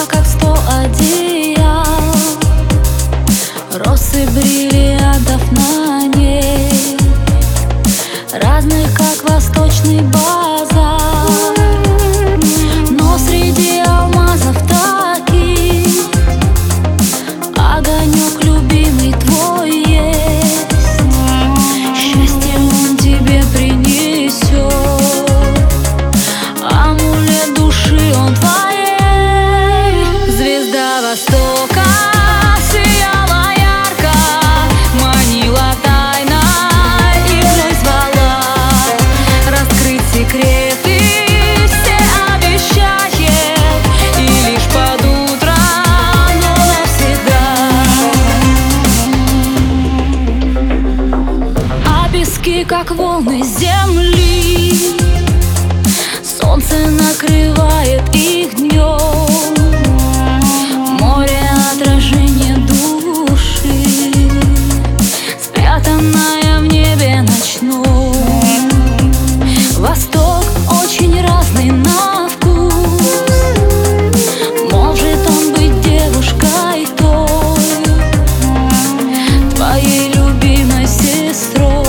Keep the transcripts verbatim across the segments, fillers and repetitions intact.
как сто одеял, россыпь бриллиантов на ней, разных, как восточный базар. Но среди алмазов таких огонек любимый твой есть. Счастье он тебе принесет, амулет души он твоей. Звезда Востока сияла ярко, манила тайна и вновь звала. Раскрыть секреты все обещает, и лишь под утро, но навсегда. А пески, как волны земли, солнце накрывает их днем. Море — отражение души, спрятанная в небе ночном. Восток очень разный на вкус, может он быть девушкой той, твоей любимой сестрой,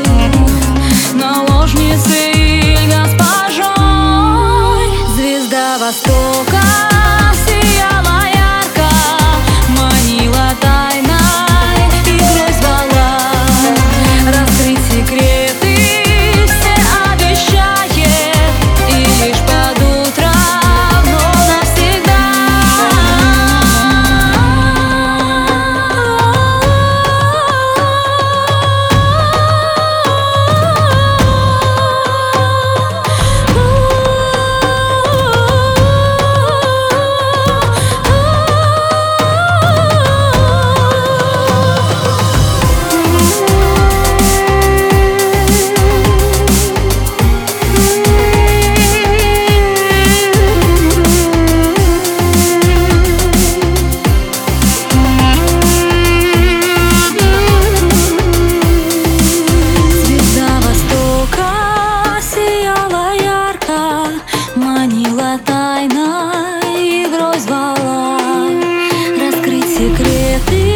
наложницей или госпожой. Звезда Востока сияла ярко, манила тайной и вновь звала. Раскрыть секреты все обещает, и лишь под утро, но навсегда. Манила тайна и вновь звала. Раскрыть секреты